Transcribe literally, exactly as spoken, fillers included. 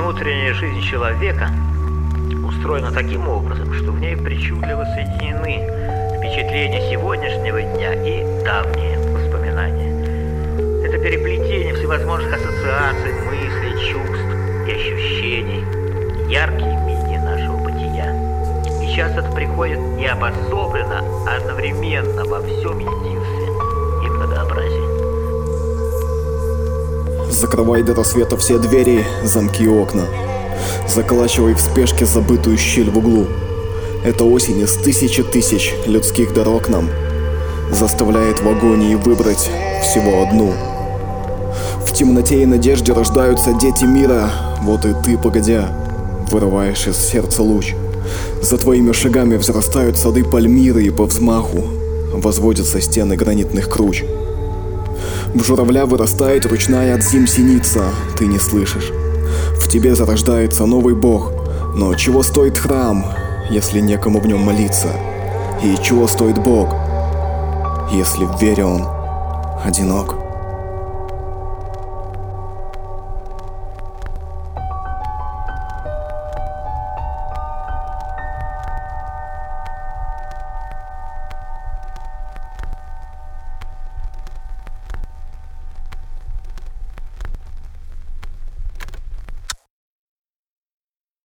Внутренняя жизнь человека устроена таким образом, что в ней причудливо соединены впечатления сегодняшнего дня и давние воспоминания. Это переплетение всевозможных ассоциаций, мыслей, чувств и ощущений, яркие миги нашего бытия. И часто это приходит не обособленно, а одновременно во всем единстве и многообразии. Закрывай до рассвета все двери, замки и окна. Заколачивай в спешке забытую щель в углу. Эта осень из тысячи тысяч людских дорог нам заставляет в агонии выбрать всего одну. В темноте и надежде рождаются дети мира. Вот и ты, погодя, вырываешь из сердца луч. За твоими шагами взрастают сады Пальмиры, и по взмаху возводятся стены гранитных круч. В журавля вырастает ручная от зим синица, ты не слышишь. В тебе зарождается новый бог. Но чего стоит храм, если некому в нем молиться? И чего стоит Бог, если в вере он одинок?